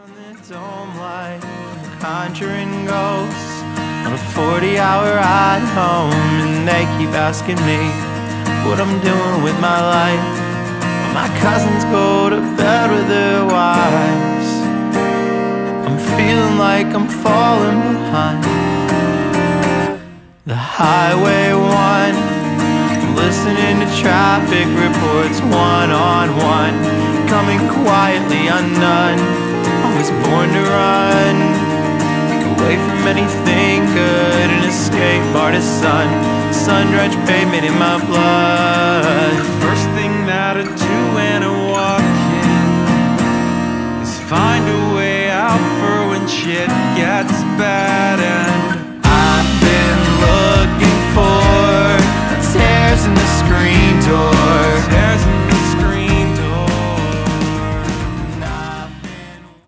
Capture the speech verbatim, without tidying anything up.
On the dome light, conjuring ghosts on a forty hour ride home, and they keep asking me what I'm doing with my life. When my cousins go to bed with their wives, I'm feeling like I'm falling behind. The highway one, listening to traffic reports one on one, coming quietly undone. I was born to run away from anything good, an escape artisan, sun-drenched pavement in my blood. The first thing that I do when I walk in is find a way out for when shit gets bad. And I've been looking for tears in the screen door,